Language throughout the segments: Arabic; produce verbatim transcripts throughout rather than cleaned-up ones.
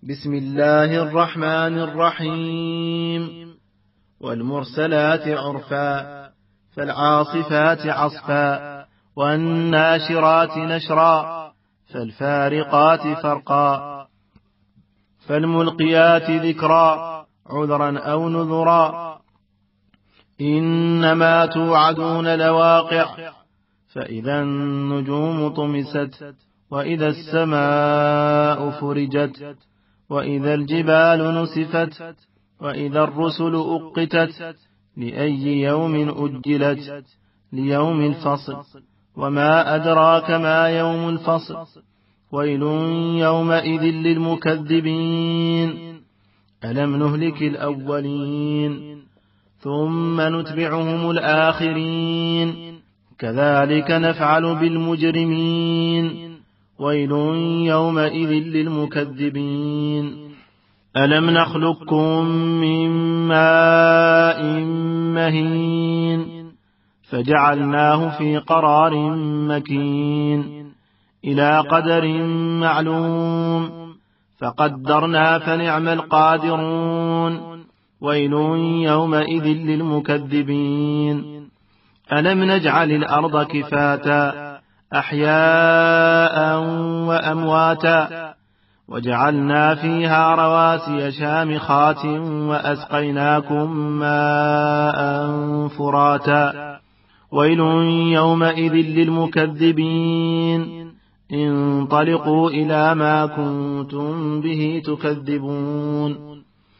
بسم الله الرحمن الرحيم. والمرسلات عرفا فالعاصفات عصفا والناشرات نشرا فالفارقات فرقا فالملقيات ذكرا عذرا أو نذرا إنما توعدون لواقع فإذا النجوم طمست وإذا السماء فرجت وإذا الجبال نسفت وإذا الرسل أقتت لأي يوم أجلت ليوم الفصل وما أدراك ما يوم الفصل ويل يومئذ للمكذبين ألم نهلك الأولين ثم نتبعهم الآخرين كذلك نفعل بالمجرمين ويل يومئذ للمكذبين ألم نخلقكم من ماء مهين فجعلناه في قرار مكين إلى قدر معلوم فقدرنا فنعم القادرون ويل يومئذ للمكذبين ألم نجعل الأرض كفاتا أحياء وأمواتا وجعلنا فيها رواسي شامخات وأسقيناكم ماء فراتا ويل يومئذ للمكذبين انطلقوا إلى ما كنتم به تكذبون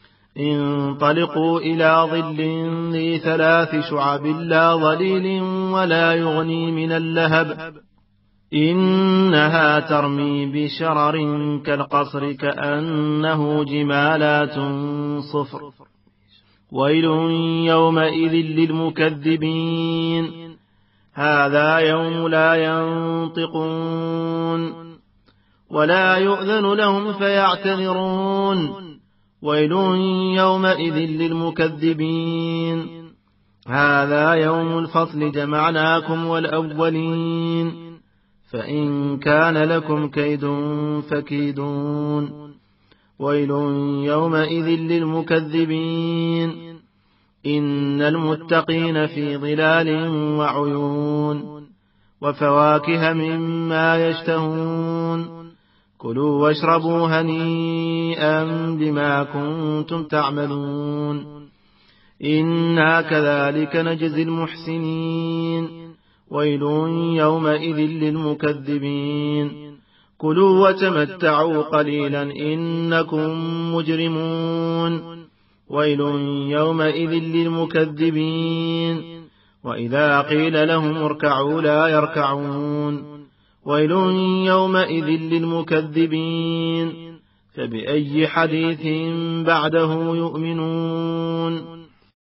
انطلقوا إلى ظل ذي ثلاث شعب لا ظليل ولا يغني من اللهب إنها ترمي بشرر كالقصر كأنه جمالات صفر ويل يومئذ للمكذبين هذا يوم لا ينطقون ولا يؤذن لهم فيعتذرون ويل يومئذ للمكذبين هذا يوم الفصل جمعناكم والأولين فإن كان لكم كيد فكيدون ويل يومئذ للمكذبين إن المتقين في ظلال وعيون وفواكه مما يشتهون كلوا واشربوا هنيئا بما كنتم تعملون إنا كذلك نجزي المحسنين ويل يومئذ للمكذبين كلوا وتمتعوا قليلا إنكم مجرمون ويل يومئذ للمكذبين وإذا قيل لهم اركعوا لا يركعون ويل يومئذ للمكذبين فبأي حديث بعده يؤمنون